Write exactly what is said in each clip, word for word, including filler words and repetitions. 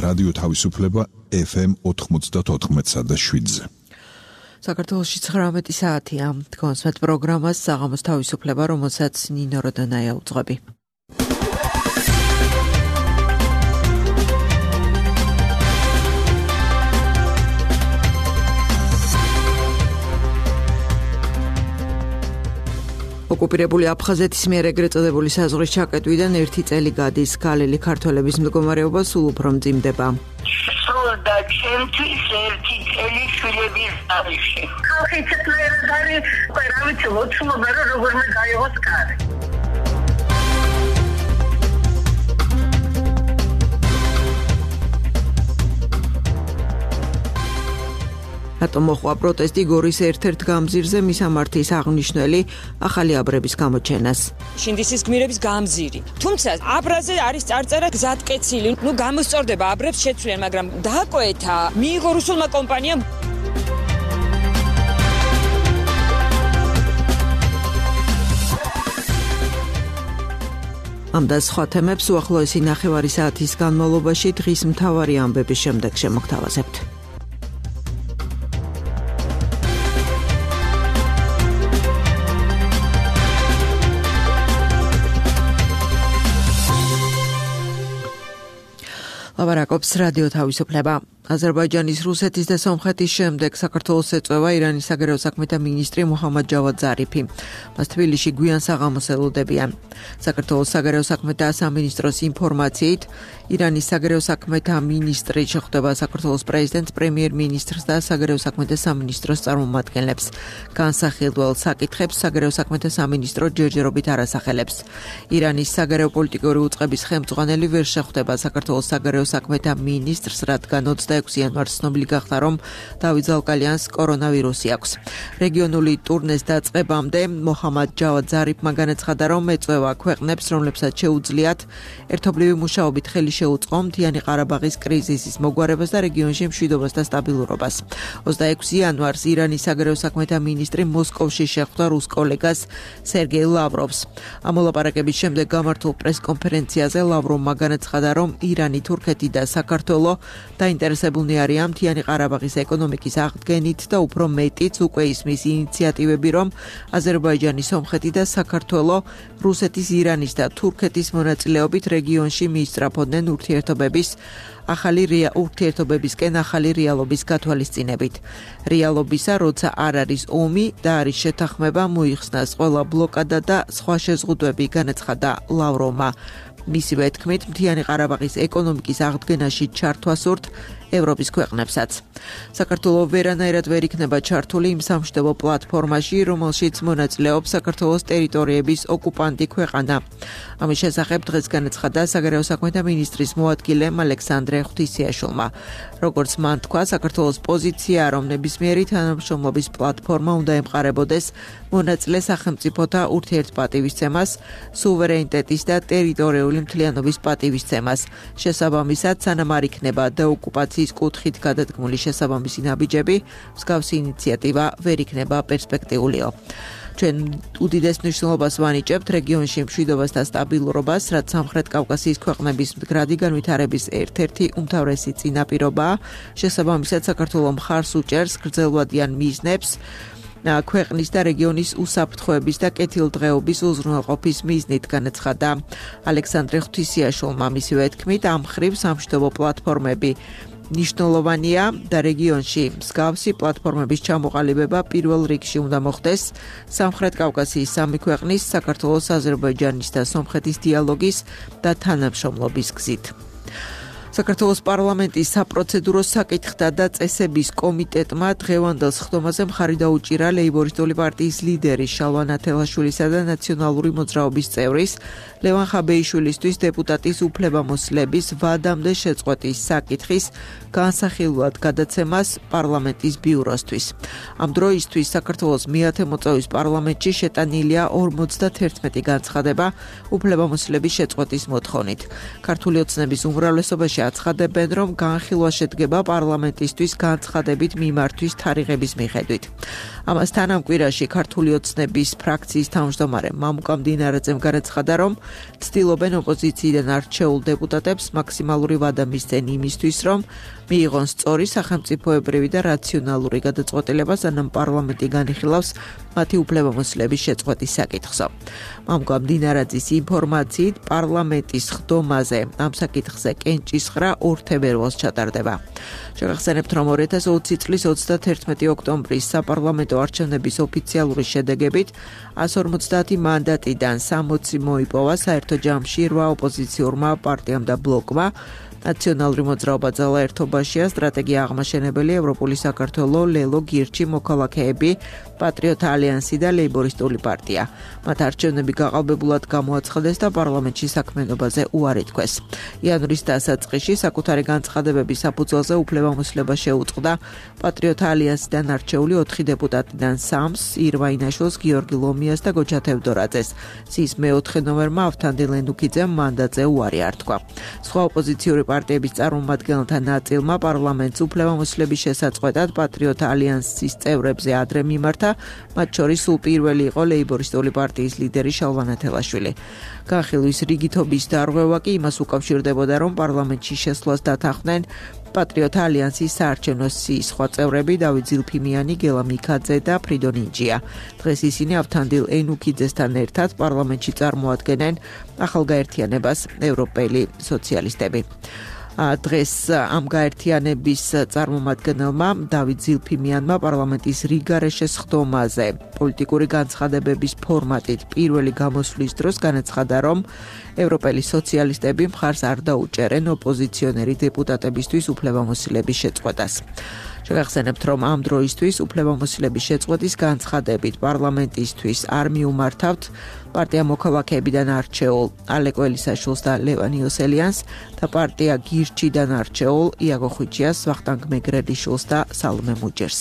რადიო თავისუფლება ეფ ემ ოთხმოცდაოთხ და შვიდზე. საქართველოში ცხრამეტი საათია. თქვენს met პროგრამას საღამოს თავისუფლება, რომელსაც ნინო როდონაია უძღვები. ოკუპირებული აფხაზეთის მიერ ეგრეთ წოდებული საზღვრის ჩაკეტვიდან ერთი წელი გადის. გალილი ქართველების მდგომარეობა სულ უფრო მძიმდება. სროდა ჩემთვის ერთი წელი შვილების დარიში. ხალხი ცეკვერად არის, უკვე რა ვიცი, ლოცულობა რომ როგორმე გაიღოს კარი. რატომ მოხდა პროტესტი გორის ერთ-ერთ გამზირზე მისამართის აღნიშნული ახალი აბრების გამოჩენას? შინდისის გმირების გამზირი. თუმცა აბრაზე არის წარწერა გზატკეცილი. ნუ გამოსწორდება აბრებს შეცვლიან, მაგრამ დააკვეთა მიიღო რუსულმა კომპანიამ. ამ და სხვა თემებს უახლოესი ნახევარი საათის განმავლობაში დღის მთავარი ამბების შემდეგ შემოგთავაზებთ. ლაბარაკობს რადიო თავისუფლება. აზერბაიჯანის, რუსეთის და სომხეთის შემდეგ საქართველოს ეწევა ირანის საგარეო საქმეთა მინისტრი მუჰამად ჯავად ზარიფი. მას თბილისში გვიან საღამოს ელოდებიან. საქართველოს საგარეო საქმეთა სამინისტროს ინფორმაციით, ირანის საგარეო საქმეთა მინისტრი შეხვდება საქართველოს პრეზიდენტს, პრემიერ-მინისტრს და საგარეო საქმეთა სამინისტროს წარმომადგენლებს. განსახილველ საკითხებს საგარეო საქმეთა სამინისტრო ჯერჯერობით არ ასახელებს. ირანის საგარეო პოლიტიკური უწყების ხელმძღვანელი ვერ შეხვდება საქართველოს საგარეო საქმეთა მინისტრს, რადგან ოცდაექვსი იანვარს ცნობილი გახდა, რომ დავით ზალკალიანს კორონავირუსი აქვს. რეგიონული ტურნეს დაწყებამდე მუჰამად ჯავად ზარიფმა განაცხადა, რომ ეწევა ქვეყნებს, რომლებსაც შეუძლიათ ერთობლივი მუშაობით ხელი შეუწყო მთიანი ყარაბაღის კრიზისის მოგვარებას და რეგიონში მშვიდობას და სტაბილურობას. ოცდაექვსი იანვარს ირანის საგარეო საქმეთა მინისტრი მოსკოვში შეხვდა რუს კოლეგას სერგეი ლავროვს. ამ მოლაპარაკების შემდეგ გამართულ პრესკონფერენციაზე ლავროვმა განაცხადა, რომ ირანი, თურქეთი და საქართველო დაინტერესებულნი არიან მთიანი ყარაბაღის ეკონომიკის აღდგენით და უფრო მეტიც უკვე ისმის ინიციატივები, რომ აზერბაიჯანი, სომხეთი და საქართველო რუსეთის, ირანის და თურქეთის მონაწილეობით რეგიონში მიისწრაფოდნენ ურთიერთობების ახალი რია ურთიერთობებისკენ ახალი რეალობის გათვალისწინებით. რეალობისა, როცა არ არის ომი და არის შეთანხმება, მოიხსნას ყველა ბლოკადა და სხვა შეზღუდვები, განაცხადა ლავროვმა. მისივე თქმით, მთიანი ყარაბაღის ეკონომიკის აღდგენაში ჩართვა სურთ ევროპის ქვეყნებსაც. საქართველო ვერანაირად ვერ იქნება ჩართული იმ სამშვიდობო პლატფორმაში, რომელშიც მონაწილეობს საქართველოს ტერიტორიების ოკუპანტი ქვეყანა. ამის შესახებ დღეს განაცხადა საგარეო საქმეთა მინისტრის მოადგილემ ალექსანდრე ღვთისიაშვილმა. როგორც მან თქვა, საქართველოს პოზიცია, რომ ნებისმიერი თანამშრომლობის პლატფორმა უნდა ემყარებოდეს მონაწილე სახელმწიფოთა ურთიერთპატივისცემას, სუვერენიტეტის და ტერიტორიული მთლიანობის პატივისცემას. შესაბამისად, სანამ არ იქნება დეოკუპაციის კუთხით გადადგმული შესაბამისი ნაბიჯები, მსგავსი ინიციატივა ვერ იქნება პერსპექტიულიო. ჩვენ უდიდეს მნიშვნელობას ვანიჭებთ რეგიონში მშვიდობას და სტაბილურობას, რაც სამხრეთ კავკასიის ქვეყნების მდგრადი განვითარების ერთ-ერთი უმთავრესი წინაპირობაა. შესაბამისად, საქართველო მხარს უჭერს გრძელვადიან მიზნებს ქვეყნის და რეგიონის უსაფრთხოების და კეთილდღეობის უზრუნველყოფის მიზნით, განაცხადა ალექსანდრე ღვთისიაშვილმა. მისივე თქმით, ამ მხრივ სამშვიდობო პლატფორმები ნიშნულოვანია და რეგიონში მსგავსი პლატფორმების ჩამოყალიბება პირველ რიგში უნდა მოხდეს სამხრეთ კავკასიის სამი ქვეყნის, საქართველოს, აზერბაიჯანის და სომხეთის დიალოგის და თანამშრომლობის გზით. საქართველოს პარლამენტის საპროცედურო საკითხთა და წესების კომიტეტმა დღევანდელ სხდომაზე მხარი დაუჭირა ლეიბორისტული პარტიის ლიდერის შალვა ათელაშვილისა და ნაციონალური მოძრაობის წევრის ლევან ხაბეიშვილისთვის დეპუტატის უფლებამოსილების ვადამდე შეწყვეტის საკითხის განსახილვად გადაცემას პარლამენტის ბიუროსთვის. ამ დროისთვის საქართველოს მეათე მოწვევის პარლამენტში შეტანილია ორმოცდაათერთმეტი განცხადება უფლებამოსილების შეწყვეტის მოთხოვნით. ქართული ოცნების უმრავლესობაში აცხადებენ, რომ განხილვა შედგება პარლამენტისთვის განცხადებით მიმართვის თარიღების მიხედვით. ამასთან ამ კვირაში ქართული ოცნების ფრაქციის თავმჯდომარე მამუკა მდინარაძემ განაცხადა, რომ ცდილობენ ოპოზიციიდან არჩეულ დეპუტატებს მაქსიმალური ვადა მისცენ იმისთვის, რომ მიიღონ სწორი სახელმწიფოებრივი და რაციონალური გადაწყვეტილება, სანამ პარლამენტი განიხილავს მათი უფლებამოსილების შეწყვეტის საკითხს. მამუკა მდინარაძის ინფორმაციით, პარლამენტის ხდომაზე ამ საკითხზე კენჭისხრა ორ თებერვალს ჩატარდება. შეგახსენებთ, რომ ორი ათას ოცი წლის ოცდათერთმეტი ოქტომბრის საპარლამენტო არჩევნების ოფიციალური შედეგებით ას ორმოცდაათი მანდატიდან სამოცი მოიპოვა საერთო ჯამში რვა ოპოზიციურმა პარტიამ და ბლოკმა. ნაციონალური მოძრაობა ძალა ერთობაშია, სტრატეგია აღმაშენებელი, ევროპული საქართველო, ლელო, გირჩი, მოქალაქეები, პატრიოტ ალიანსი და ლეიბორისტული პარტია. მათ არჩევნები გაყალბებულად გამოაცხადეს და პარლამენტში საქმიანობაზე უარი თქვეს. იანვრის დასაწყისში საკუთარი განცხადებების საფუძველზე უფლებამოსილება შეუწყდა პატრიოტ ალიანსიდან არჩეული ოთხი დეპუტატიდან სამს, ირვა ინაშვილს, გიორგი ლომიას და გოჩა თევდორაძეს. სიის მეოთხე ნომერმა ავთანდილ ენუქიძემ მანდატზე უარი ართქვა. სხვა ოპოზიციური პარტიების წარმომადგენელთა ნაწილმა პარლამენტს უფლებამოსილების შესაწყვეტად პატრიოტ ალიანსის წევრებზე ადრე მიმართა, მათ შორის სულ პირველი იყო ლეიბორისტული პარტიის ლიდერი შალვა ნათელაშვილი. განხილვის რიგითობის დარღვევა კი იმას უკავშირდებოდა, რომ პარლამენტში შესვლას დათანხმდნენ პატრიოტ ალიანსის საარჩევნო სიის სხვა წევრები დავით ზილფიმიანი, გელა მიქაძე და ფრიდონ ინჯია. დღეს ისინი ავთანდილ ენუქიძესთან ერთად პარლამენტში წარმოადგენენ ახალგაერთიანებას ევროპელი სოციალისტები. დღეს ამ გაერთიანების წარმომადგენელმა დავით ზილფიმიანმა პარლამენტის რიგარეშეს ხდომაზე პოლიტიკური განცხადებების ფორმატით პირველი გამოსვლის დროს განაცხადა, რომ ევროპელი სოციალისტები მხარს არ დაუჭერენ ოპოზიციონერი დეპუტატებისთვის უფლებამოსილების შეწყვეტას. შეგახსენებთ, რომ ამ დროისთვის უფლებამოსილების შეწყვეტის განცხადებით პარლამენტისთვის არ მიუმართავთ პარტია მოქალაქეებიდან არჩეულ ალეკო ელისაშვილს და ლევან იოსელიანს და პარტია გირჩიდან არჩეულ იაგო ხვიჩიას, ვახტანგ მეგრელიშვილს და სალომე მუჯერს.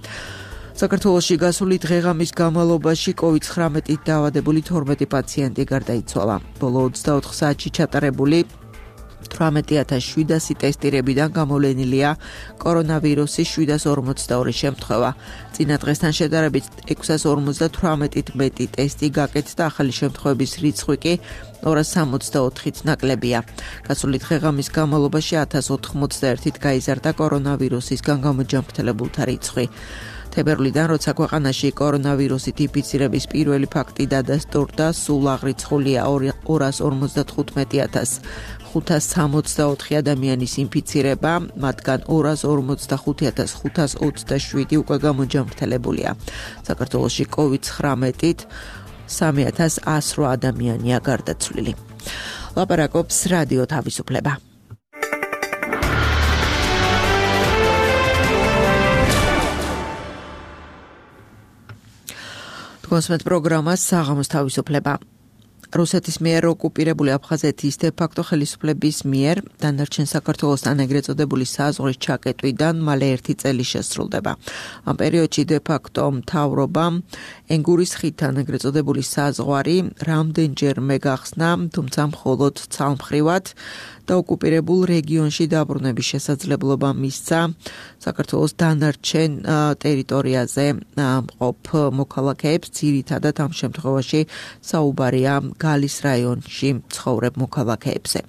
საქართველოში გასული დღეღამის განმავლობაში კოვიდ ცხრამეტით დაავადებული თორმეტი პაციენტი გარდაიცვალა. ბოლო ოცდაოთხ საათში ჩატარებული თვრამეტი ათას შვიდასი ტესტირებიდან გამოვლენილია კორონავირუსის შვიდას ორმოცდაორი შემთხვევა. წინა დღესთან შედარებით ექვსას ორმოცდათვრამეტით მეტი ტესტი გაკეთდა, ახალი შემთხვევების რიცხვი კი ორას სამოცდაოთხით ნაკლებია. გასული დღეღამის განმავლობაში ათას ოთხმოცდაერთით გაიზარდა კორონავირუსისგან გამოჯანმრთელებულთა რიცხვი. თებერვლიდან, როცა ქვეყანაში კორონავირუსით ინფიცირების პირველი ფაქტი დადასტურდა, სულ აღრიცხულია ორას ორმოცდათხუთმეტი ათას ხუთას სამოცდაოთხი ადამიანის ინფიცირება, მათგან ორას ორმოცდახუთი ათას ხუთას ოცდაშვიდი უკვე გამოჯანმრთელებულია. საქართველოში კოვიდ ცხრამეტით სამი ათას ასრვა ადამიანია გარდაცვლილი. ლაპარაკობს რადიო თავისუფლება. კონსმეთ პროგრამას საღამოს თავისუფლება. რუსეთის მიერ ოკუპირებული აფხაზეთის დე-ფაქტო ხელისუფლების მიერ დანარჩენ საქართველოსთან ეგრეთ წოდებული საზღვრის ჩაკეტვიდან მალე ერთი წელი შესრულდება. ამ პერიოდში დე-ფაქტო მთავრობამ ენგურის ხიდთან ეგრეთ წოდებული საზღვარი რამდენჯერმე გახსნა, თუმცა მხოლოდ ცალმხრივად და ოკუპირებულ რეგიონში დაბრუნების შესაძლებლობა მისცა საქართველოს დანარჩენ ტერიტორიაზე მყოფ მოქალაქეებს, ძირითადად ამ შემთხვევაში საუბარია გალის რაიონში მცხოვრებ მოქალაქეებზე.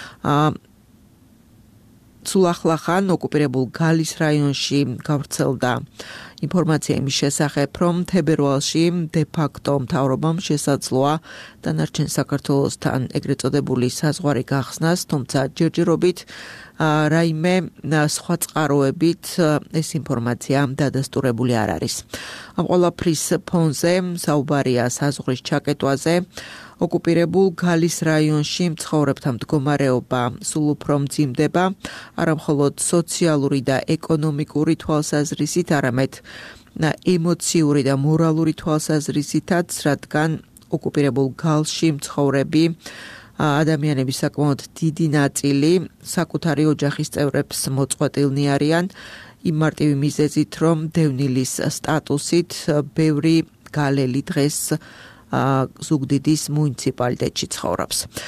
სულ ახლახან ოკუპირებულ გალის რაიონში გავრცელდა ინფორმაცია იმის შესახებ, რომ თებერვალში დე-ფაქტო მთავრობამ შესაძლოა დანარჩენ საქართველოსთან ეგრეთ წოდებული საზღვარი გახსნას, თუმცა ჯერჯერობით რაიმე სხვა წყაროებით ეს ინფორმაცია დადასტურებული არ არის. ამ ყველაფრის ფონზე საუბარია საზღვრის ჩაკეტვაზე. ოკუპირებულ გალის რაიონში მცხოვრებთა მდგომარეობა სულ უფრო მძიმდება, არა მხოლოდ სოციალური და ეკონომიკური თვალსაზრისით, არამედ ემოციური და მორალური თვალსაზრისითაც, რადგან ოკუპირებულ გალში მცხოვრები ადამიანების საკმაოდ დიდი ნაწილი საკუთარი ოჯახის წევრებს მოწყვეტილნი არიან, იმ მარტივი მიზეზით, რომ დევნილის სტატუსით ბევრი გალელი დღეს ზუგდიდის მუნიციპალიტეტში ცხოვრობს.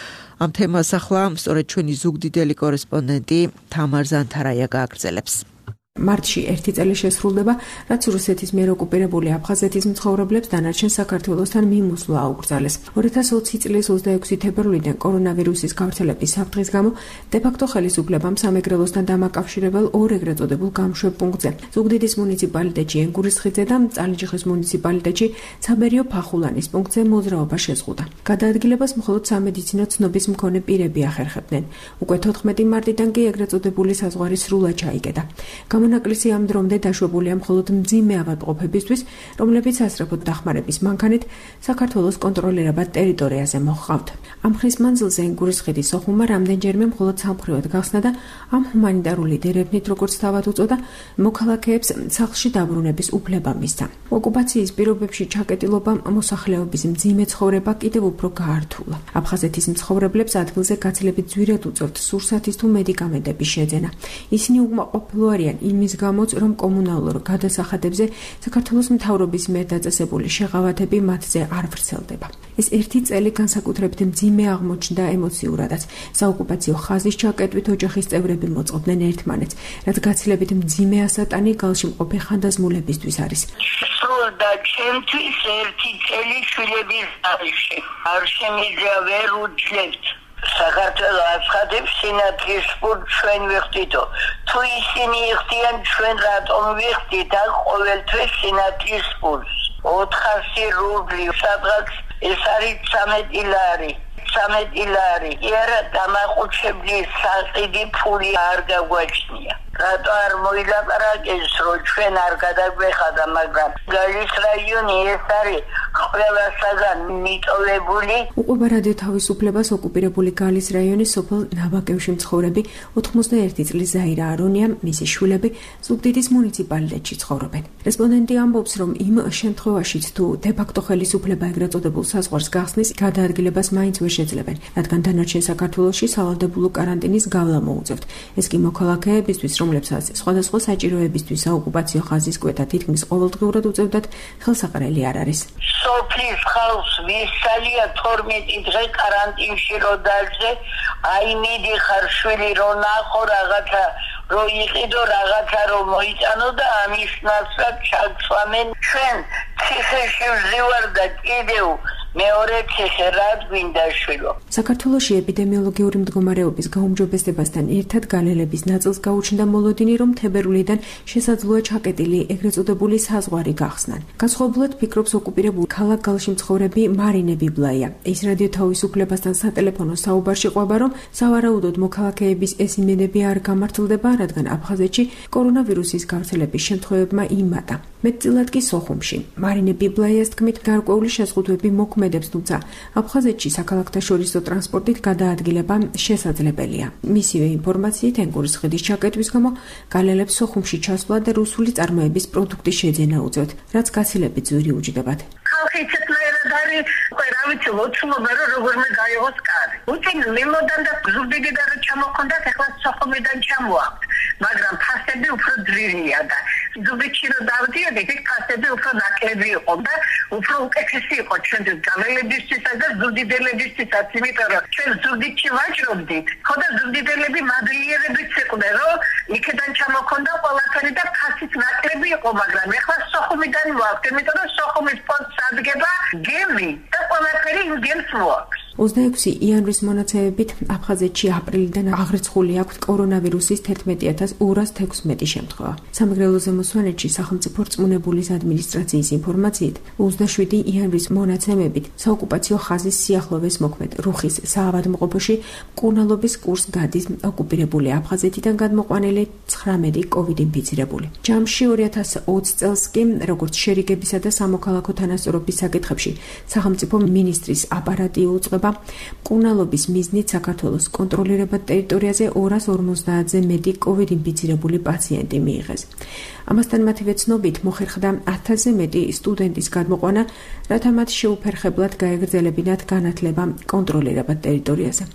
ამ თემას ახლა სწორედ ჩვენი ზუგდიდელი კორესპონდენტი თამარ ზანთარაია გააგრძელებს. მარტში ერთი წელი შესრულდება, რაც რუსეთის მიერ ოკუპირებული აფხაზეთის მცხოვრებლებს დანარჩენ საქართველოსთან მიმოსვლა აუკრძალეს. ორი ათას ოცი წლის ოცდაექვსი თებერვლიდან კორონავირუსის გავრცელების საფრთხის გამო დე-ფაქტო ხელისუფლებამ სამეგრელოსთან დამაკავშირებელ ორ ეგრეთ წოდებულ გამშვებ პუნქტზე, ზუგდიდის მუნიციპალიტეტში ენგურისხიძე და წალენჯიხის მუნიციპალიტეტში ცაბერიო-ფახულანის პუნქტზე მოძრაობა შეზღუდა. გადაადგილებას მხოლოდ სამედიცინო ცნობის მქონე პირები ახერხებდნენ. უკვე თოთხმეტი მარტიდან კი ეგრეთ წოდებული საზღვარი სრულად ჩაიკეტა. გამონაკლისი ამ დრომდე დაშვებულია მხოლოდ მძიმე ავადმყოფებისთვის, რომლებიც სასწრაფოდ დახმარების მანქანით საქართველოს კონტროლირებად ტერიტორიაზე მოჰყავთ. ამ ხნის მანძილზე ენგურისხიდის სოხუმმა რამდენჯერმე მხოლოდ სამხრივად გახსნა და ამ ჰუმანიტარული დერევნით, როგორც თავად უწოდა, მოქალაქეებს სახლში დაბრუნების უფლება მისცა. ოკუპაციის პირობებში ჩაკეტილობა მოსახლეობის მძიმე ცხოვრება კიდევ უფრო გაართულა. აფხაზეთის მცხოვრებლებს ადგილზე გაცილებით ძვირად უწევთ სურსათის თუ მედიკამენტების შეძენა. ისინი უკმაყოფილო არიან იმის გამოც, რომ კომუნალურ გადასახადებზე საქართველოს მთავრობის მიერ დაწესებული შეღავათები მათზე არ ვრცელდება. ეს ერთი წელი განსაკუთრებით მძიმე აღმოჩნდა ემოციურადაც. საოკუპაციო ხაზის ჩაკეტვით ოჯახის წევრები მოწყობდნენ ერთმანეთს, რაც გაცილებით მძიმე ასატანი გალში მყოფი ხანდაზმულებისთვის არის. სროდა ჩემთვის ერთი წელი შვილების დარიში. არ შემიძლია ვერ უძლებთ. საქართველოს აფხაზებს სინათლის პურს ჩვენ ვიხდიდო. თუ ისინი იხდიან, ჩვენ რატომ ვიხდით აქ ყოველთვის სინათლის პურს? ოთხასი რუბლი სადღაც ეს არის ცამეტი ლარი. ცამეტი ლარი. იარა დამახუჩებლის საყიდი ფული არ გაგვაჩნია. რატო არ მოილაპარაკეს, რომ ჩვენ არ გადაგვეხადა, მაგრამ გალის რაიონი ეს არის ყველასაგან მიტოვებული. უყვება რადიო თავისუფლებას ოკუპირებული გალის რაიონის სოფელ ნავაკევში მცხოვრები ოთხმოცდაერთი წლის ზაირა არონია, მისი შვილები ზუგდიდის მუნიციპალიტეტში ცხოვრობენ. რესპონდენტი ამბობს, რომ იმ შემთხვევაშიც თუ დე-ფაქტო ხელისუფლება ეგრეთ წოდებულ საზღვარს გახსნის, გადაადგილებას მაინც ვერ შეძლებენ, რადგან დანარჩენ საქართველოში სავალდებულო კარანტინის გავლა მოუწევთ. ეს კი მოქალაქეებისთვის, რომლებსაც სხვადასხვა საჭიროებისთვის საოკუპაციო ხაზის კვეთა თითქმის ყოველდღიურად უწევდათ, ხელსაყრელი არ არის. სოფლის ხალხს ვისალია თორმეტი დღე კარანტინში რო დაჟე, აი მიდიხარ შვილი რო ნახო რაღაცა რო იყიდო რაღაცა რო მოიწანო და ამის ნაცვლად ჩაგცვამენ. ჩვენ ციხეში ვზივარ და კიდევ მეორე ციხე რად გვინდა შვილო. საქართველოში ეპიდემიოლოგიური მდგომარეობის გაუმჯობესებასთან ერთად განელების ნაწილს გაუჩნდა მოლოდინი, რომ თებერვლიდან შესაძლოა ჩაკეტილი ეგრეთ წოდებული საზღვარი გახსნან. განსხვავებულად ფიქრობს ოკუპირებული ქალაქ გალში მცხოვრები მარინე ბიბლაია. ის რადიო თავისუფლებასთან სატელეფონო საუბარში ყვება, რომ სავარაუდოდ მოქალაქეების ეს იმედები არ გამართლდება, რადგან აფხაზეთში კორონავირუსის გავრცელების შემთხვევებმა იმატა. მეტწილად კი სოხუმში. მარინე ბიბლაიას თქმით, გარკვეული შეზღუდვები მოქმედებს, თუმცა აფხაზეთში საქალაქთაშორისო ტრანსპორტით გადაადგილება შესაძლებელია. მისივე ინფორმაციით, ენგურისხიდის ჩაკეტვის გამო გალელებს სოხუმში ჩასვლა და რუსული წარმოების პროდუქტის შეძენა უწევთ, რაც გაცილებით ძვირი უჯდებათ. ხალხი ცოტნაირად არის, უკვე რა ვიცი, ლოცულობა რომ როგორმე გაიღოს კარი. უწინ მიმოდან და ზუგდიდიდან რა ჩამოხონდათ, ახლა სოხუმიდან ჩამოაქვთ, მაგრამ ფასები უფრო ძვირია და ზუგდიდში რომ დავდიოდი, ეს ფასები უფრო ნაკლები იყო და უფრო უკეთესი იყო ჩვენთვის გალელებისთვისაც და ზუგდიდებისთვისაც, იმიტომ რომ ჩვენ ზუგდიდში ვაჭრობდით, ხო და ზუგდიდელები მადლიერებიც იყვნენ, რომ იქიდან ჩამოხონდა ყველაფერი და ფასიც ნაკლები იყო, მაგრამ ახლა სოხუმიდან ვაქვთ, იმიტომ რომ სოხუმის პონტს ადგება გემი და ყველაფერი იმ გემს მოაქვს. ოცდაექვსი იანვრის მონაცემებით აფხაზეთში აპრილიდან აღრიცხული აქვს კორონავირუსის თერთმეტი ათას ორას თექვსმეტი შემთხვევა. სამეგრელო ზემოსვანეთში სახელმწიფო რწმუნებულის ადმინისტრაციის ინფორმაციით ოცდაშვიდი იანვრის მონაცემებით საოკუპაციო ხაზის სიახლოვეს მოქმედ რუხის საავადმყოფოში მკურნალობის კურსს გადის ოკუპირებული აფხაზეთიდან გადმოყვანილი ცხრამეტი კოვიდ ინფიცირებული. ჯამში ორი ათას ოცი წელს კი, როგორც შერიგებისა და სამოქალაქო თანასწორობის საკითხებში სახელმწიფო მინისტრის აპარატი უწყება მკურნალობის მიზნით საქართველოს კონტროლირებად ტერიტორიაზე ორას ორმოცდაათზე მეტი კოვიდ ინფიცირებული პაციენტი მიიღეს. ამასთან მათივე ცნობით მოხერხდა ათასზე მეტი სტუდენტის გადმოყვანა, რათა მათ შეუფერხებლად გაეგრძელებინათ განათლება კონტროლირებად ტერიტორიაზე.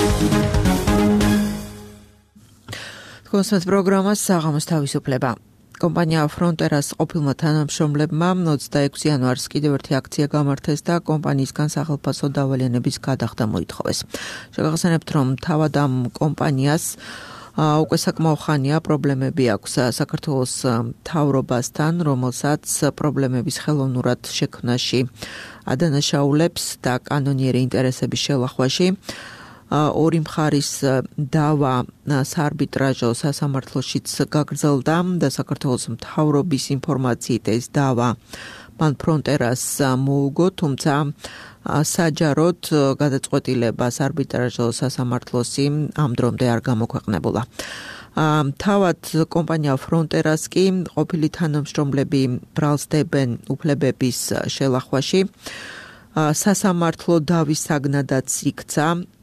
კონსერტ პროგრამას საღამოს თავისუფლება. კომპანია Fronteras ყოფილმა თანამშრომლებმა ოცდაექვსი იანვარს კიდევ ერთი აქცია გამართეს და კომპანიისგან სახელმწიფო დავალიანების გადახდა მოითხოვეს. შეგახსენებთ, რომ თავად ამ კომპანიას უკვე საკმაო ხანია პრობლემები აქვს საქართველოს მთავრობასთან, რომელსაც პრობლემების ხელოვნურად შექმნაში ადანაშაულებს და კანონიერი ინტერესების შელახვაში ორი მხარის დავა საარბიტრაჟო სასამართლოშიც გაგრძელდა და საქართველოს მთავრობის ინფორმაციით ეს დავა მან Fronteras მოუგო, თუმცა საჯაროდ გადაწყვეტილება საარბიტრაჟო სასამართლოსი ამ დრომდე არ გამოქვეყნებულა. თავად კომპანია Fronteras კი ყოფილი თანამშრომლები ბრალსდებენ უფლებების შელახვაში. სასამართლო დავის საგნადაც იქცა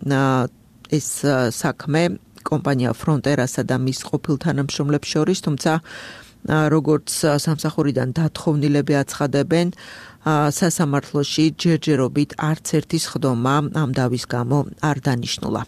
ეს საქმე კომპანია Fronteras-ა და მის ყოფილ თანამშრომლებს შორის, თუმცა როგორც სამსახურიდან დათხოვნილები აცხადებენ, სასამართლოში ჯერჯერობით არც ერთი სხდომა ამ დავის გამო არ დანიშნულა.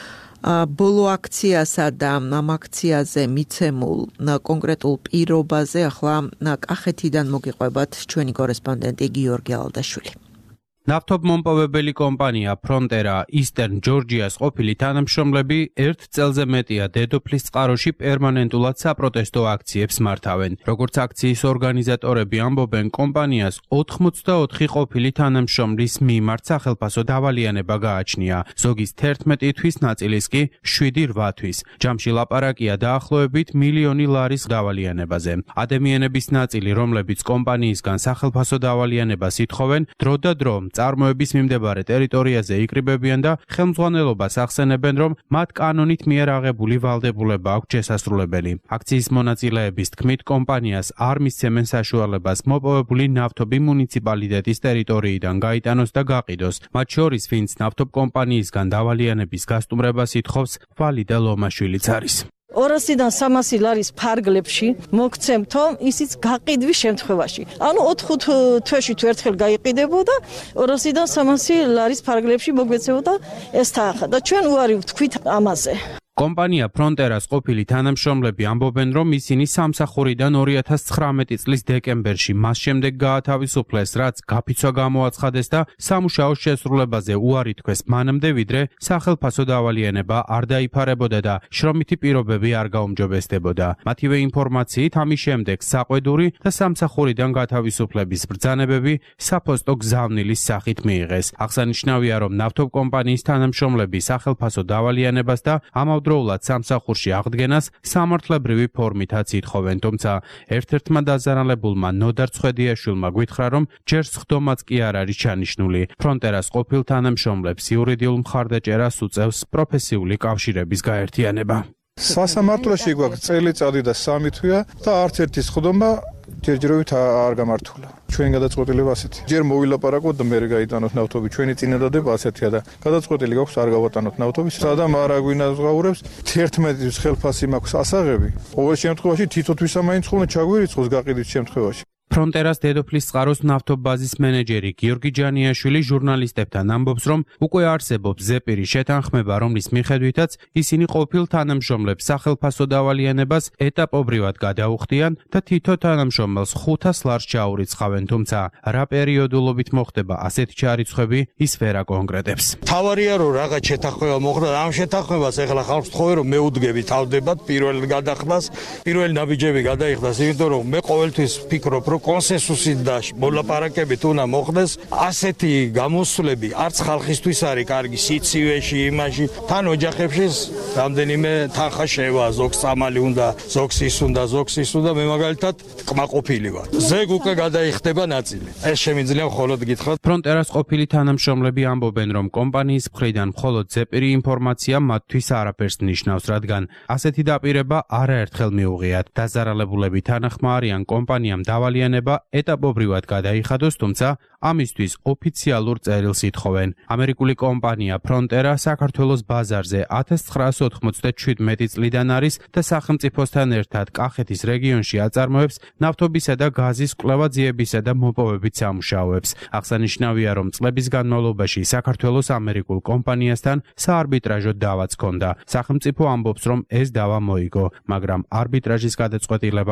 ბოლო აქციასა და ამ აქციაზე მიცემულ კონკრეტულ პირობაზე ახლა კახეთიდან მოგიყვებათ ჩვენი კორესპონდენტი გიორგი ალდაშვილი. ნავთობმომპოვებელი კომპანია Frontera Eastern Georgia-ს ყოფილი თანამშრომლები ერთ წელზე მეტია დედოფლის წყაროში პერმანენტულად საპროტესტო აქციებს მართავენ. როგორც აქციის ორგანიზატორები ამბობენ, კომპანიას ოთხმოცდაოთხი ყოფილი თანამშრომლის მიმართ სახელმწიფო დავალიანება გააჩნია. ზოგის თერთმეტი თვის ნაწილის კი შვიდი რვა თვის. ჯამში ლაპარაკია დაახლოებით მილიონი ლარის დავალიანებაზე. ადამიანების ნაწილი, რომლებიც კომპანიისგან სახელმწიფო დავალიანებას ითხოვენ, დრო და დრო წარმოების მიმდებარე ტერიტორიაზე იკრიბებიან და ხელმძღვანელობას ახსენებენ, რომ მათ კანონით მიერ აღებული ვალდებულება აქვს შესასრულებელი. აქციის მონაწილეების თქმით, კომპანიას არ მისცემენ საშუალებას მოპოვებული ნავთობი მუნიციპალიტეტის ტერიტორიიდან გაიტანოს და გაყიდოს. მათ შორის, ვინც ნავთობკომპანიისგან დავალიანების გასტუმრებას ითხოვს, ვალიდა ლომაშვილიც არის. ორასიდან სამასი ლარის ფარგლებში მოგცემთო ისიც გაყიდვის შემთხვევაში. ანუ ოთხ თვეში თუ ერთხელ გაიყიდებოდა, ორასიდან სამასი ლარის ფარგლებში მოგვეცეოდა ეს თანხა და ჩვენ უარი ვთქვით ამაზე. კომპანია Fronteras ყოფილი თანამშრომლები ამბობენ, რომ ისინი სამსახურიდან ორი ათას ცხრამეტი წლის დეკემბერში მას შემდეგ გაათავისუფლეს, რაც გაფიცვა გამოაცხადეს და სამუშაოს შესრულებაზე უარი თქვეს მანამდე, ვიდრე სახელმწიფო დავალიანება არ დაიფარებოდა და შრომითი პირობები არ გაუმჯობესდებოდა. მათივე ინფორმაციით, ამის შემდეგ საყვედური და სამსახურიდან გათავისუფლების ბრძანებები საფოსტო გზავნილის სახით მიიღეს. აღსანიშნავია, რომ ნავთობკომპანიის თანამშრომლები სახელმწიფო დავალიანებას და ამავდროულად სამსახურში აღდგენას სამართლებრივი ფორმითაც ითხოვენ, თუმცა ერთ-ერთმა დაზარალებულმა ნოდარ ცხედიაშვილმა გითხრა, რომ ჯერ სხდომაც კი არ არის ჩანიშნული. Fronteras ყოფილ თანამშრომლებს იურიდიულ მხარდაჭერას უწევს პროფესიული კავშირების გაერთიანება. სასამართლოში გვაქვს წელიწადი და სამი თვეა და არც ერთი სხდომა ჯერჯერობით არ გამართულა. ჩვენი გადაწყვეტილება ასეთი. ჯერ მოვილაპარაკოთ და მე გაიტანოთ ნავთობი. ჩვენი წინადადება ასეთია და გადაწყვეტილი გვაქვს არ გავატანოთ ნავთობი. სადამ არ აგვინაზღაურებს თერთმეტი თვის ხელფასი მაქვს ასაღები. ყოველ შემთხვევაში თითო თვისა მაინც ხოლმე ჩაგვერიცხოს გაყიდვის შემთხვევაში. Fronteras დედოფლის წყაროს ნავთობბაზის მენეჯერი გიორგი ჯანიაშვილი ჟურნალისტებთან ამბობს, რომ უკვე არსებობს ზეპირი შეთანხმება, რომლის მიხედვითაც ისინი ყოფილ თანამშრომლებს სახელმწიფო დავალიანებას ეტაპობრივად გადაუხდიან და თითო თანამშრომელს ხუთას ლარს ჩაურიცხავენ, თუმცა რა პერიოდულობით მოხდება ასეთი ჩარიცხვები, ის ვერ აკონკრეტებს. თავარია რომ რაღაც შეთანხმება მოხდა, ამ შეთანხმებას ეხლა ხალხს თხოვე რომ მეუდგები თავდებათ პირველ გადახდას, პირველი ნაბიჯები გადაიხდას, იმიტომ რომ მე ყოველთვის ვფიქრობ, რომ კონსენსუსი და მოლაპარაკებით უნდა მოხდეს. ასეთი გამოსვლები არც ხალხისთვის არის კარგი სიცივეში, იმაში, თან ოჯახებში რამდენიმე თანხა შევა, ზოგს წამალი უნდა, ზოგს ის უნდა, ზოგს ის უნდა, მე მაგალითად კმაყოფილი ვარ. ზეგ უკვე გადაიხდება ნაწილი. ეს შემიძლია მხოლოდ გითხრათ. Fronteras ყოფილი თანამშრომლები ამბობენ, რომ კომპანიის მხრიდან მხოლოდ ზეპირი ინფორმაცია მათთვის არაფერს ნიშნავს, რადგან ასეთი დაპირება არაერთხელ მიუღიათ. დაზარალებულები თანახმა არიან კომპანიამ დავალიანება ეტაპობრივად გადაიხადოს, თუმცა ამისთვის ოფიციალურ წერილს ითხოვენ. ამერიკული კომპანია Frontera საქართველოს ბაზარზე ათას ცხრაასი ოთხმოცდაშვიდმეტი წლიდან არის და სახელმწიფოსთან ერთად კახეთის რეგიონში აწარმოებს ნავთობისა და გაზის კვლევა ძიებისა და მოპოვებით სამუშაოებს. აღსანიშნავია, რომ წლების განმავლობაში საქართველოს ამერიკულ კომპანიასთან საარბიტრაჟო დავაც ჰქონდა. სახელმწიფო ამბობს, რომ ეს დავა მოიგო, მაგრამ არბიტრაჟის გადაწყვეტილება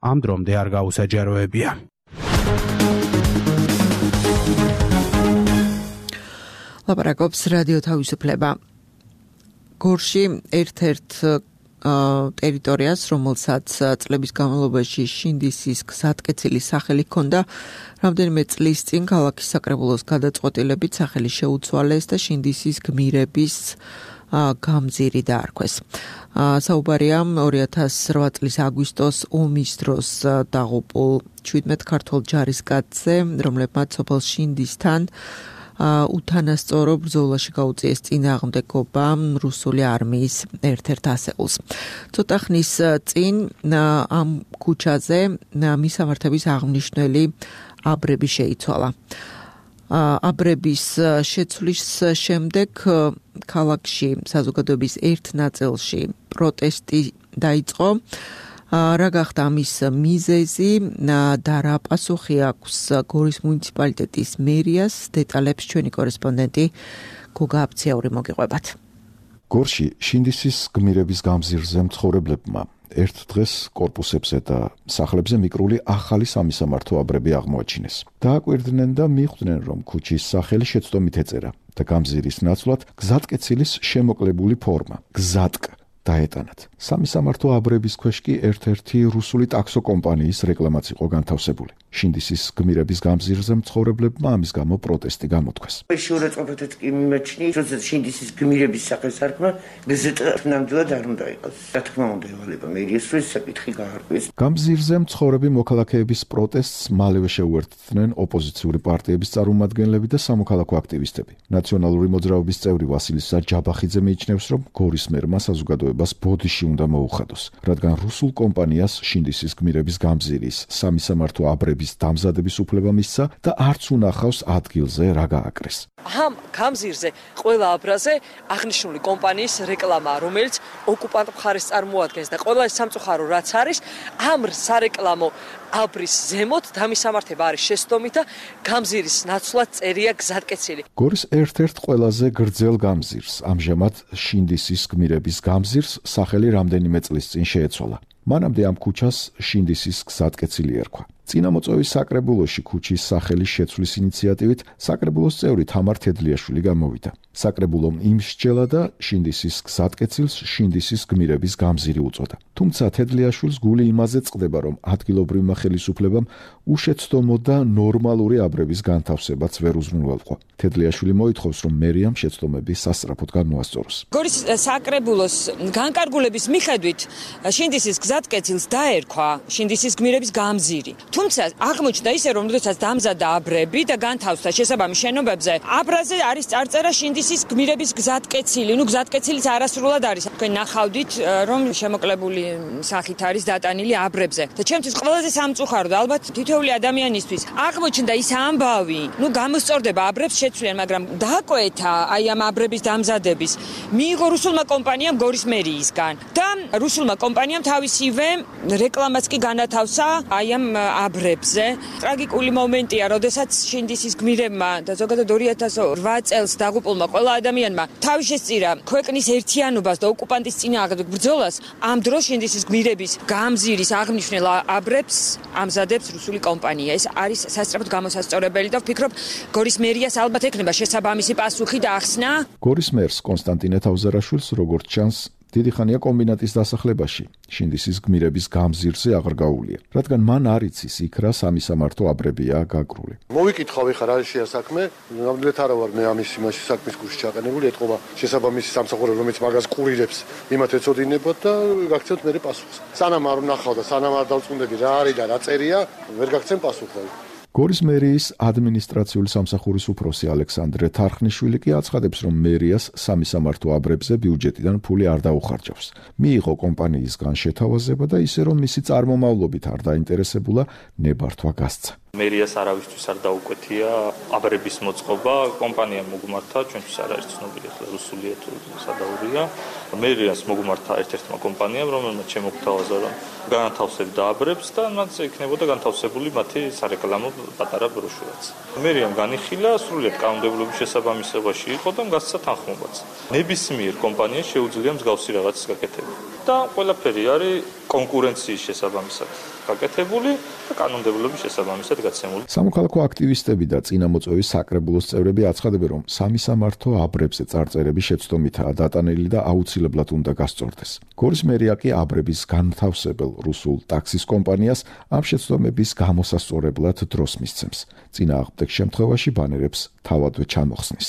ამ დრომდე არ გაუსაჯაროებია. ლაპარაკობს რადიო თავისუფლება. გორში ერთ-ერთ ტერიტორიას, რომელსაც წლების განმავლობაში შინდისის გზატკეცილი სახელი ჰქონდა, რამდენიმე წლის წინ ქალაქის საკრებულოს გადაწყვეტილებით სახელი შეუცვალეს და შინდისის გმირების გამზირი დაარქვეს. საუბარია ორი ათას რვა წლის აგვისტოს ომის დროს დაღუპულ შვიდმეტ ქართველ ჯარისკაცზე, რომლებმაც სოფელ შინდისთან უთანასწორო ბრძოლაში გაუწიეს წინააღმდეგობა რუსული არმიის ერთ-ერთ ასეულს. ცოტა ხნის წინ ამ ქუჩაზე მისამართების აღმნიშვნელი აბრები შეიცვალა. აბრების შეცვლის შემდეგ ქალაქში საზოგადოების ერთ ნაწილში პროტესტი დაიწყო. რა გახდა ამის მიზეზი და რა პასუხი აქვს გორის მუნიციპალიტეტის მერიას, დეტალებს ჩვენი კორესპონდენტი გოგა აბციაური მოგიყვებათ. გორში შინდისის გმირების გამზირზე მცხოვრებლებმა ერთ დღეს კორპუსებზე და სახლებზე მიკრული ახალი სამისამართო აბრები აღმოაჩინეს. დააკვირდნენ და მიხვდნენ, რომ ქუჩის სახელი შეცდომით ეწერა და გამზირის ნაცვლად გზატკეცილის შემოკლებული ფორმა გზატკ დაეტანათ. სამისამართო აბრების ქვეშ კი ერთ-ერთი რუსული ტაქსო კომპანიის რეკლამაც იყო განთავსებული. შინდისის გმირების გამზირზე მცხოვრებლებმა ამის გამო პროტესტი გამოთქვეს. შეურაცხყოფათაც კი მიმაჩნია, როცა შინდისის გმირების სახეს არქმა გზატკ ნამდვილად არ უნდა იყოს. რა თქმა უნდა, ევალება მერიას, რომ ეს საკითხი გაარკვიეს. გამზირზე მცხოვრები მოქალაქეების პროტესტს მალევე შეუერთდნენ ოპოზიციური პარტიების წარმომადგენლები და სამოქალაქო აქტივისტები. ნაციონალური მოძრაობის წევრი ვასილისა ჯაბახიძე მიიჩნევს, რომ გორის მერმა საზოგადოებას ბოდიში უნდა მოუხადოს, რადგან რუსულ კომპანიას შინდისის გმირების გამზირის სამისამართო აბრების დამზადების უფლება მისცა და არც უნახავს ადგილზე რა გააკრეს. ამ გამზირზე ყველა აბრაზე აღნიშნული კომპანიის რეკლამაა, რომელიც ოკუპანტ მხარეს წარმოადგენს და ყველა ეს სამწუხარო რაც არის, ამ სარეკლამო აბრის ზემოთ დამისამართება არის შეცდომით და გამზირის ნაცვლად წერია გზატკეცილი. გორის ერთ-ერთ ყველაზე გრძელ გამზირს, ამჟამად შინდისის გმირების გამზირს სახელი რამდენიმე წლის წინ შეეცვალა. მანამდე ამ ქუჩას შინდისის გზატკეცილი ერქვა. წინამოწვევის საკრებულოში ქუჩის სახელის შეცვლის ინიციატივით საკრებულოს წევრი თამარ თედლიაშვილი გამოვიდა. საკრებულომ იმსჯელა და შინდისის გზატკეცილს შინდისის გმირების გამზირი უწოდა. თუმცა თედლიაშვილს გული იმაზე წყდება, რომ ადგილობრივმა ხელისუფლებამ უშეცდომო და ნორმალური აბრების განთავსებაც ვერ უზრუნველყო. თედლიაშვილი მოითხოვს, რომ მერიამ შეცდომები სასწრაფოდ გამოასწოროს. გორის საკრებულოს განკარგულების მიხედვით შინდისის გზატკეცილს დაერქვა შინდისის გმირების გამზირი. თუმცა აღმოჩნდა ისე, რომ როდესაც დამზადდა აბრები და განთავსდა შესაბამის შენობებზე, აბრაზე არის წარწერა შინდისის გმირების გზატკეცილი. ნუ გზატკეცილის არასრულად არის. თქვენ ნახავდით, რომ შემოკლებული სახით არის დატანილი აბრებზე. და ჩემთვის ყველაზე სამწუხარო და ალბათ თითოეული ადამიანისთვის აღმოჩნდა ის ამბავი, ნუ გამოსწორდება აბრებს შეცვლიან, მაგრამ დააკვეთა აი ამ აბრების დამზადების მიიღო რუსულმა კომპანიამ გორის მერიისგან და რუსულმა კომპანიამ თავისივე რეკლამაც კი განათავსა აი ამ აბრებზე. ტრაგიკული მომენტია, როდესაც შინდისის გმირებმა და ზოგადად ორი ათას რვა წელს დაღუპულმა ყველა ადამიანმა თავი შესწირა ქვეყნის ერთიანობას და ოკუპანტის წინააღმდეგ ბრძოლას, ამ დროს შინდისის გმირების გამზირის აღნიშნულ აბრებს ამზადებს რუსული კომპანია. ეს არის სასწრაფოდ გამოსასწორებელი და ვფიქრობ, გორის მერიას ალბათ ექნება შესაბამისი პასუხი და ახსნა. გორის მერს კონსტანტინე თავზარაშვილს როგორც ჩანს, დიდი ხანია კომბინატის დასახლებაში შინდისის გმირების გამზირზე აღარ გაუვლია, რადგან მან არ იცის იქ რა სამისამართო აბრებია გაკრული. მოვიკითხავ ხარ არის შეა საქმე, ნამდვილად არა ვარ მე ამის იმაში საქმის კურსში ჩაყენებული, ეთყობა შესაბამისი სამსახურები, რომელიც მაგას კურირებს, იმათ ეწოდინებოდ და გაგცემთ მე პასუხს. სანამ არ ვნახავ და სანამ არ დავწუნდები რა არის და რა წერია, ვერ გაგცემ პასუხს. გორის მერიის ადმინისტრაციული სამსახურის უფროსი ალექსანდრე თარხნიშვილი კი აცხადებს, რომ მერიას სამისამართო აბრებზე ბიუჯეტიდან ფული არ დაუხარჯავს. მიიღო კომპანიისგან შეთავაზება და ისე რომ მისი წარმომავლობით არ დაინტერესებულა, ნებართვა გასცა. მერიას არავისთვის არ დაუკვეთია აბრების მოწყობა, კომპანია მოგმართა, ჩვენთვის არ არის ცნობილი, ახლა რუსულია თუ სადაურია. მერიას მოგმართა ერთ-ერთმა კომპანიამ, რომელმაც შემოგთავაზა, რომ განათავსებდა აბრებს და მათ იქნებოდა განთავსებული მათი სარეკლამო პატარა ბროშურაც. მერიამ განიხილა, სრულიად კანონმდებლობის შესაბამისობაში იყო და გასცა თანხმობაც. ნებისმიერ კომპანიას შეუძლია მსგავსი რაღაცის გაკეთება. და ყველაფერი არის კონკურენციის შესაბამისად. გაკეთებული და კანონმდებლობის შესაბამისად გაცემული. სამოქალაქო აქტივისტები და წინამოწვევის საკრებულოს წევრები აცხადებენ, რომ სამისამართო აბრებზე წარწერები შეცდომითაა დატანილი და აუცილებლად უნდა გასწორდეს. გორის მერია კი აბრების განთავსებელ რუსულ ტაქსის კომპანიას ამ შეცდომების გამოსასწორებლად დროს მისცემს. წინააღმდეგ შემთხვევაში ბანერებს თავადვე ჩამოხსნის.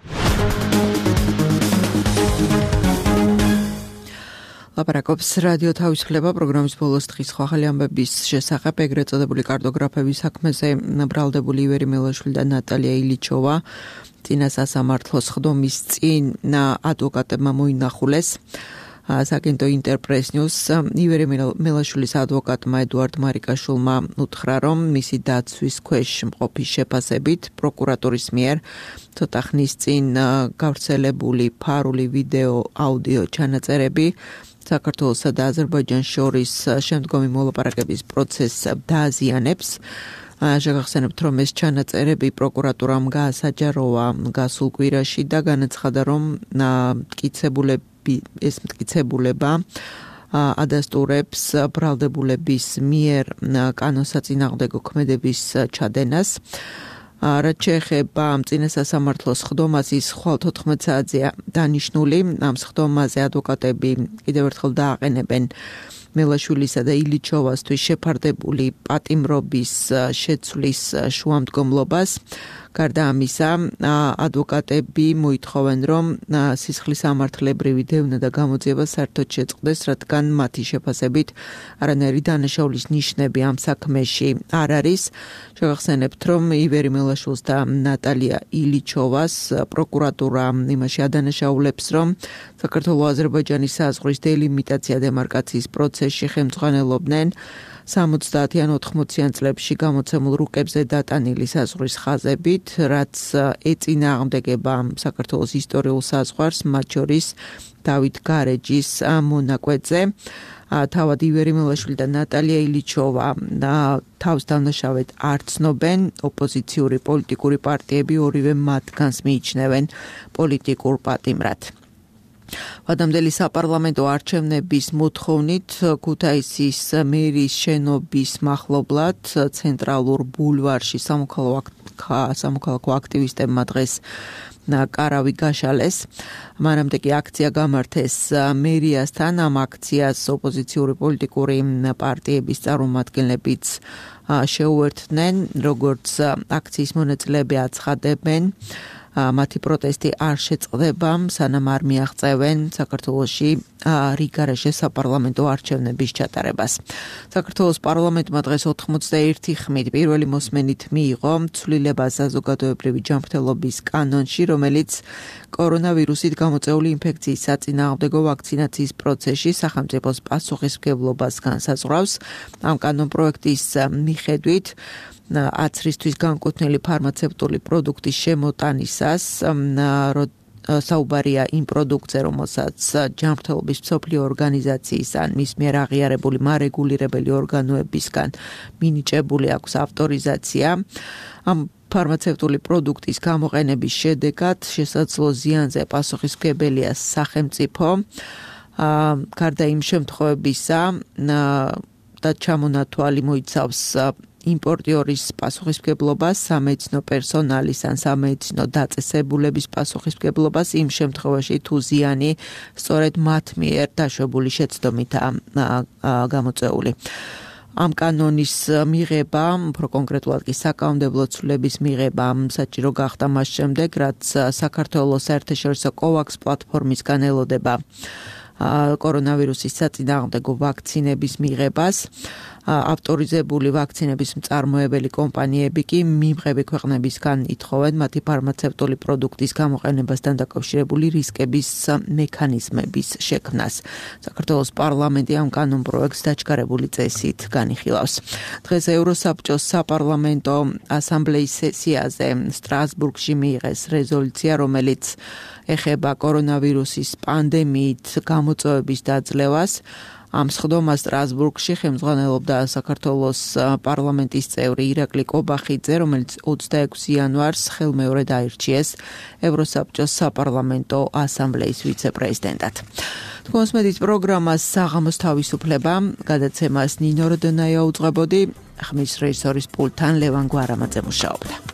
ლაპარაკობს რადიო თავისუფლება პროგრამის ბოლოს დღის ახალი ამბების შესახებ ეგრეთ წოდებული კარტოგრაფების საქმეზე ბრალდებული ივერი მელაშვილი და ნატალია ილიჩოვა წინა სასამართლოს ხდომის წინ ადვოკატებმა მოინახულეს. საგენდო ინტერპრეს ნიუს ივერი მელაშვილის ადვოკატმა ედუარდ მარიკაშვილმა უთხრა, რომ მისი დაცვის ქვეშ მყოფის შეფასებით პროკურატურის მიერ ცოტა ხნის წინ გავრცელებული ფარული ვიდეო აუდიო ჩანაწერები საქართველოსა და აზერბაიჯანს შორის შემდგომი მოლაპარაკების პროცესს დააზიანებს. შეგახსენებთ, რომ ეს ჩანაწერები პროკურატურამ გაასაჯაროვა გასულ კვირაში და განაცხადა, რომ მტკიცებულები ეს მტკიცებულება ადასტურებს ბრალდებულების მიერ კანონსაწინააღმდეგო ქმედების ჩადენას. რაც შეეხება წინა სასამართლოს ხდომას, ის ხვალ თოთხმეტ საათზეა დანიშნული. ამ ხდომაზე ადვოკატები კიდევ ერთხელ დააყენებენ მელაშვილისა და ილიჩოვასთვის შეფარდებული პატიმრობის შეცვლის შუამდგომლობას. გარდა ამისა, ადვოკატები მოითხოვენ, რომ სისხლის სამართლებრივი დევნა და გამოძიება საერთოდ შეწყდეს, რადგან მათი შეფასებით არანაირი დანაშაულის ნიშნები ამ საქმეში არ არის. შევახსენებთ, რომ ივერი მელაშვილს და ნატალია ილიჩოვას პროკურატურა იმაში ადანაშაულებს, რომ საქართველო-აზერბაიჯანის საზღვრის დელიმიტაცია დემარკაციის პროცესში ხელმძღვანელობდნენ სამოცდაათი ან ოთხმოციან წლებში გამოცემულ რუკებზე დატანილი საზღვრის ხაზებით, რაც ეწინააღმდეგება საქართველოს ისტორიულ საზღვარს, მათ შორის დავით გარეჯის მონაკვეთზე. თავად ივერი მელაშვილი და ნატალია ილიჩოვა თავს დამნაშავედ არ ცნობენ. ოპოზიციური პოლიტიკური პარტიები ორივე მათგანს მიიჩნევენ პოლიტიკურ პატიმრად. ვადამდელი საპარლამენტო არჩევნების მოთხოვნით ქუთაისის მერის შენობის მახლობლად ცენტრალურ ბულვარში სამოქალაქო აქტივისტებმა დღეს კარავი გაშალეს. მანამდე კი აქცია გამართეს მერიასთან. ამ აქციას ოპოზიციური პოლიტიკური პარტიების წარმომადგენლებიც შეუერთდნენ. როგორც აქციის მონაწილეები აცხადებენ, მათი პროტესტი არ შეწყდება, სანამ არ მიაღწევენ საქართველოში რიგარეშე საპარლამენტო არჩევნების ჩატარებას. საქართველოს პარლამენტმა დღეს ოთხმოცდაერთი ხმით პირველი მოსმენით მიიღო ცვლილება საზოგადოებრივი ჯანმრთელობის კანონში, რომელიც კორონავირუსით გამოწვეული ინფექციის საწინააღმდეგო ვაქცინაციის პროცესში სახელმწიფოს პასუხისმგებლობას განსაზღვრავს. ამ კანონპროექტის მიხედვით აცრისთვის განკუთვნილი ფარმაცევტული პროდუქტის შემოტანისას საუბარია იმ პროდუქტზე, რომელსაც ჯანმრთელობის მსოფლიო ორგანიზაციის ან მის მიერ აღიარებული მარეგულირებელი ორგანოებისგან მინიჭებული აქვს ავტორიზაცია. ამ ფარმაცევტული პროდუქტის გამოყენების შედეგად შესაძლო ზიანზე პასუხისმგებელია სახელმწიფო. გარდა იმ შემთხვევებისა და ჩამონათვალი მოიცავს იმპორტიორის პასუხისმგებლობას, სამედიცინო პერსონალის ან სამედიცინო დაწესებულების პასუხისმგებლობას იმ შემთხვევაში, თუ ზიანი სწორედ მათ მიერ დაშვებული შეცდომითაა გამოწვეული. ამ კანონის მიღება, უფრო კონკრეტულად კი საკანონმდებლო ცვლილების მიღება საჭირო გახდა მას შემდეგ, რაც საქართველოს საერთაშორისო კოვაქს პლატფორმისგან ელოდება კორონავირუსის საწინააღმდეგო ვაქცინების მიღებას. ავტორიზებული ვაქცინების მწარმოებელი კომპანიები კი მიმღები ქვეყნებისგან ითხოვენ მათი ფარმაცევტული პროდუქტის გამოყენებასთან დაკავშირებული რისკების მექანიზმების შექმნას. საქართველოს პარლამენტი ამ კანონპროექტს დაჩქარებული წესით განიხილავს. დღეს ევროსაბჭოს საპარლამენტო ასამბლეის სესიაზე სტრასბურგში მიიღეს რეზოლუცია, რომელიც ეხება კორონავირუსის პანდემიით გამოწვევების დაძლევას. ამ სხდომას სტრასბურგში ხელმძღვანელობდა საქართველოს პარლამენტის წევრი ირაკლი კობახიძე, რომელიც ოცდაექვსი იანვარს ხელმეორედ აირჩიეს ევროსაბჭოს საპარლამენტო ასამბლეის ვიცე-პრეზიდენტად. თქვენს მედიის პროგრამას საღამოს თავისუფლება, გადაცემას ნინო როდონაია უძღვებოდი, ხმის რეჟისორის პულტთან ლევან გვარამაძე მუშაობდა.